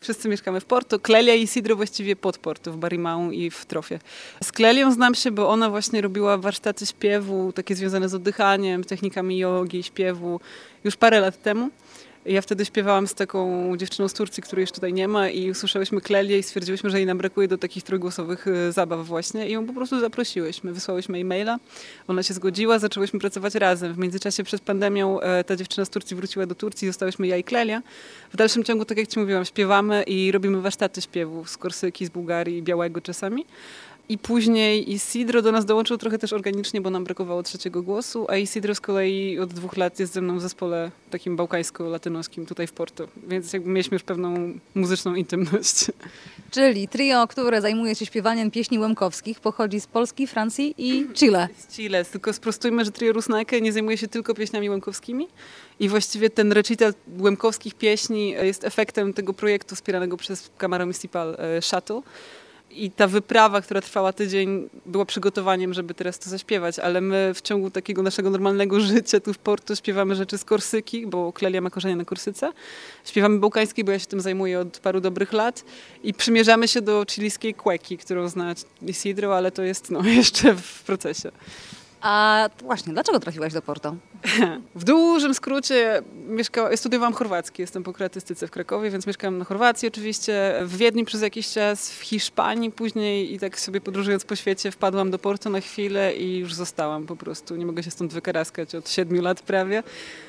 Wszyscy mieszkamy w Porto. Clelia i Isidro właściwie pod Porto, w Barimão i w Trofie. Z Clelią znam się, bo ona właśnie robiła warsztaty śpiewu, takie związane z oddychaniem, technikami jogi, śpiewu już parę lat temu. Ja wtedy śpiewałam z taką dziewczyną z Turcji, której już tutaj nie ma i usłyszałyśmy Klelię i stwierdziłyśmy, że jej nam brakuje do takich trójgłosowych zabaw właśnie i ją po prostu zaprosiłyśmy. Wysłałyśmy e-maila, ona się zgodziła, zaczęłyśmy pracować razem. W międzyczasie przed pandemią ta dziewczyna z Turcji wróciła do Turcji, zostałyśmy ja i Klelia. W dalszym ciągu, tak jak ci mówiłam, śpiewamy i robimy warsztaty śpiewu z Korsyki, z Bułgarii i Białego czasami. I później Isidro do nas dołączył trochę też organicznie, bo nam brakowało trzeciego głosu, a Isidro z kolei od 2 lat jest ze mną w zespole takim bałkańsko-latynoskim tutaj w Porto, więc jakby mieliśmy już pewną muzyczną intymność. Czyli trio, które zajmuje się śpiewaniem pieśni łemkowskich, pochodzi z Polski, Francji i Chile. Z Chile, tylko sprostujmy, że trio Rusnaeke nie zajmuje się tylko pieśniami łemkowskimi i właściwie ten recital łemkowskich pieśni jest efektem tego projektu wspieranego przez Câmara Municipal Shuttle. I ta wyprawa, która trwała tydzień, była przygotowaniem, żeby teraz to zaśpiewać, ale my w ciągu takiego naszego normalnego życia tu w Porto śpiewamy rzeczy z Korsyki, bo Klelia ma korzenie na Korsyce. Śpiewamy bałkański, bo ja się tym zajmuję od paru dobrych lat i przymierzamy się do chilijskiej kweki, którą zna Isidro, ale to jest jeszcze w procesie. A właśnie, dlaczego trafiłaś do Porto? W dużym skrócie studiowałam chorwacki, jestem po kroatystyce w Krakowie, więc mieszkałam na Chorwacji oczywiście, w Wiedniu przez jakiś czas, w Hiszpanii później i tak sobie podróżując po świecie wpadłam do Porto na chwilę i już zostałam po prostu. Nie mogę się stąd wykaraskać od 7 lat prawie.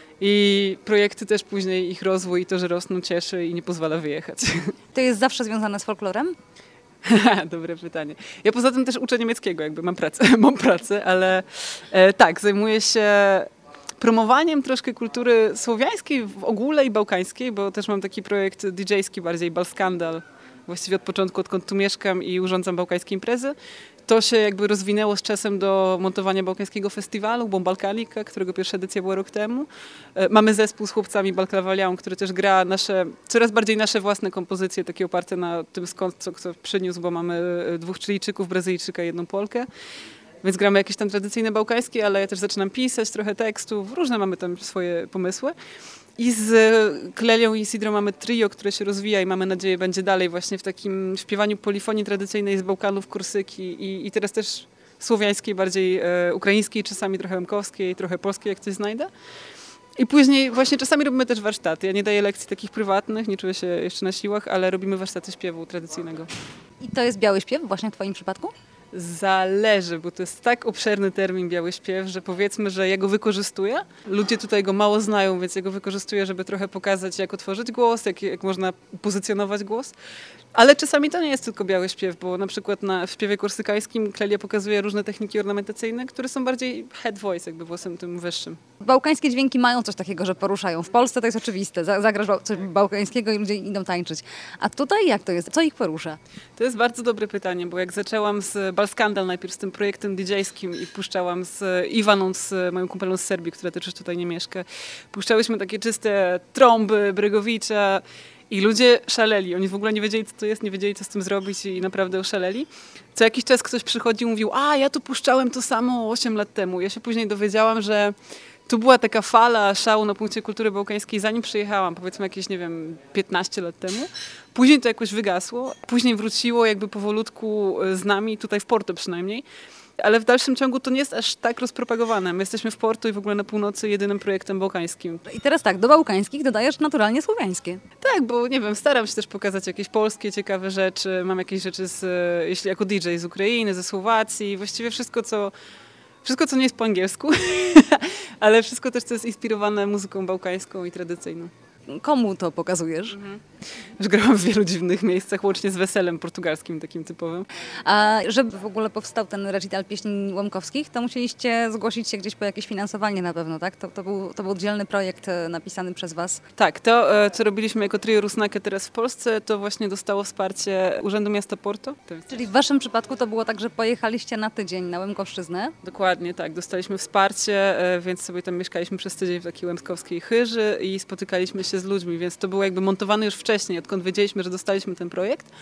I projekty też później, ich rozwój i to, że rosną, cieszy i nie pozwala wyjechać. To jest zawsze związane z folklorem? Dobre pytanie. Ja poza tym też uczę niemieckiego, jakby mam pracę, ale tak, zajmuję się promowaniem troszkę kultury słowiańskiej w ogóle i bałkańskiej, bo też mam taki projekt DJ-ski bardziej, Balskandal, właściwie od początku, odkąd tu mieszkam i urządzam bałkańskie imprezy. To się jakby rozwinęło z czasem do montowania bałkańskiego festiwalu, bo Balkanika, którego pierwsza edycja była rok temu. Mamy zespół z chłopcami Balklawalią, który też gra coraz bardziej nasze własne kompozycje, takie oparte na tym skąd co kto przyniósł, bo mamy 2 Chilijczyków, Brazylijczyka i 1 Polkę. Więc gramy jakieś tam tradycyjne bałkańskie, ale ja też zaczynam pisać trochę tekstów, różne mamy tam swoje pomysły. I z Klelią i Isidro mamy trio, które się rozwija i mamy nadzieję będzie dalej właśnie w takim śpiewaniu polifonii tradycyjnej z Bałkanów, Korsyki i teraz też słowiańskiej, bardziej ukraińskiej, czasami trochę łemkowskiej, trochę polskiej, jak coś znajdę. I później właśnie czasami robimy też warsztaty. Ja nie daję lekcji takich prywatnych, nie czuję się jeszcze na siłach, ale robimy warsztaty śpiewu tradycyjnego. I to jest biały śpiew właśnie w twoim przypadku? Zależy, bo to jest tak obszerny termin biały śpiew, że powiedzmy, że ja go wykorzystuję. Ludzie tutaj go mało znają, więc ja go wykorzystuję, żeby trochę pokazać, jak otworzyć głos, jak można pozycjonować głos. Ale czasami to nie jest tylko biały śpiew, bo na przykład w śpiewie korsykańskim Klelia pokazuje różne techniki ornamentacyjne, które są bardziej head voice, jakby głosem tym wyższym. Bałkańskie dźwięki mają coś takiego, że poruszają. W Polsce to jest oczywiste. Zagrasz coś bałkańskiego i ludzie idą tańczyć. A tutaj jak to jest? Co ich porusza? To jest bardzo dobre pytanie, bo jak zaczęłam z Balskandal, najpierw z tym projektem DJ-skim i puszczałam z Iwaną, z moją kumpelą z Serbii, która też już tutaj nie mieszka, puszczałyśmy takie czyste trąby, Bregowicza i ludzie szaleli. Oni w ogóle nie wiedzieli, co to jest, nie wiedzieli, co z tym zrobić i naprawdę oszaleli. Co jakiś czas ktoś przychodził i mówił, ja tu puszczałem to samo 8 lat temu. Ja się później dowiedziałam, że tu była taka fala szału na punkcie kultury bałkańskiej, zanim przyjechałam, powiedzmy jakieś, 15 lat temu. Później to jakoś wygasło, później wróciło jakby powolutku z nami, tutaj w Porto przynajmniej. Ale w dalszym ciągu to nie jest aż tak rozpropagowane. My jesteśmy w Porto i w ogóle na północy jedynym projektem bałkańskim. I teraz tak, do bałkańskich dodajesz naturalnie słowiańskie. Tak, bo staram się też pokazać jakieś polskie ciekawe rzeczy. Mam jakieś rzeczy jeśli jako DJ z Ukrainy, ze Słowacji, właściwie wszystko, co nie jest po angielsku, ale wszystko też, co jest inspirowane muzyką bałkańską i tradycyjną. Komu to pokazujesz? Już grałam w wielu dziwnych miejscach, łącznie z weselem portugalskim takim typowym. A żeby w ogóle powstał ten recital pieśni łemkowskich, to musieliście zgłosić się gdzieś po jakieś finansowanie na pewno, tak? To był oddzielny projekt napisany przez was. Tak, to co robiliśmy jako trio Rusnaeke teraz w Polsce, to właśnie dostało wsparcie Urzędu Miasta Porto. Czyli w waszym przypadku to było tak, że pojechaliście na tydzień na Łemkowszczyznę? Dokładnie, tak. Dostaliśmy wsparcie, więc sobie tam mieszkaliśmy przez tydzień w takiej łemkowskiej chyży i spotykaliśmy się z ludźmi, więc to było jakby montowane już wcześniej, odkąd wiedzieliśmy, że dostaliśmy ten projekt.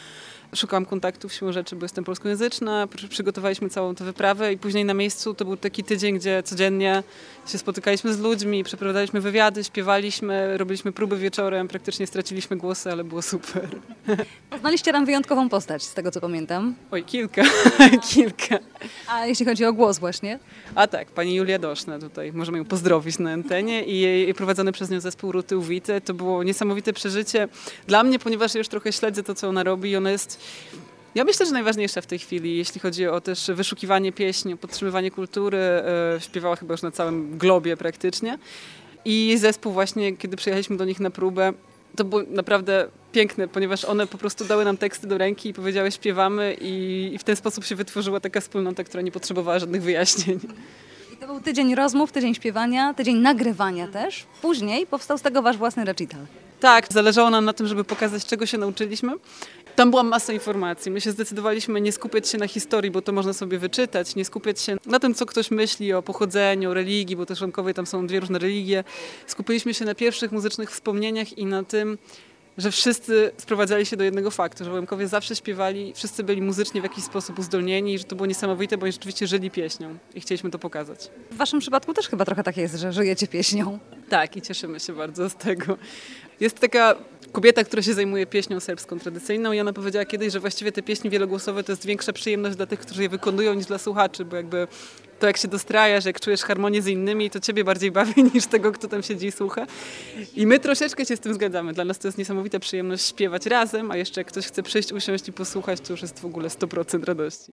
Szukałam kontaktów siłą rzeczy, bo jestem polskojęzyczna, przygotowaliśmy całą tę wyprawę i później na miejscu to był taki tydzień, gdzie codziennie się spotykaliśmy z ludźmi, przeprowadzaliśmy wywiady, śpiewaliśmy, robiliśmy próby wieczorem, praktycznie straciliśmy głosy, ale było super. Poznaliście tam wyjątkową postać, z tego co pamiętam. Oj, kilka, kilka. A jeśli chodzi o głos właśnie? A tak, pani Julia Doszna tutaj, możemy ją pozdrowić na antenie i jej prowadzony przez nią zespół Ruty Uwite. To było niesamowite przeżycie dla mnie, ponieważ ja już trochę śledzę to, co ona robi i ona jest, ja myślę, że najważniejsza w tej chwili, jeśli chodzi o też wyszukiwanie pieśni, o podtrzymywanie kultury. Śpiewała chyba już na całym globie praktycznie. I zespół właśnie, kiedy przyjechaliśmy do nich na próbę, to było naprawdę piękne, ponieważ one po prostu dały nam teksty do ręki i powiedziały śpiewamy i w ten sposób się wytworzyła taka wspólnota, która nie potrzebowała żadnych wyjaśnień. I to był tydzień rozmów, tydzień śpiewania, tydzień nagrywania też. Później powstał z tego wasz własny recital. Tak, zależało nam na tym, żeby pokazać, czego się nauczyliśmy. Tam była masa informacji. My się zdecydowaliśmy nie skupiać się na historii, bo to można sobie wyczytać, nie skupiać się na tym, co ktoś myśli o pochodzeniu, religii, bo też Łemkowej tam są dwie różne religie. Skupiliśmy się na pierwszych muzycznych wspomnieniach i na tym, że wszyscy sprowadzali się do jednego faktu, że Łemkowie zawsze śpiewali, wszyscy byli muzycznie w jakiś sposób uzdolnieni i że to było niesamowite, bo oni rzeczywiście żyli pieśnią i chcieliśmy to pokazać. W waszym przypadku też chyba trochę tak jest, że żyjecie pieśnią. Tak, i cieszymy się bardzo z tego. Jest taka kobieta, która się zajmuje pieśnią serbską tradycyjną i ona powiedziała kiedyś, że właściwie te pieśni wielogłosowe to jest większa przyjemność dla tych, którzy je wykonują, niż dla słuchaczy, bo jakby to, jak się dostrajasz, jak czujesz harmonię z innymi, to ciebie bardziej bawi niż tego, kto tam siedzi i słucha. I my troszeczkę się z tym zgadzamy. Dla nas to jest niesamowita przyjemność śpiewać razem, a jeszcze jak ktoś chce przyjść, usiąść i posłuchać, to już jest w ogóle 100% radości.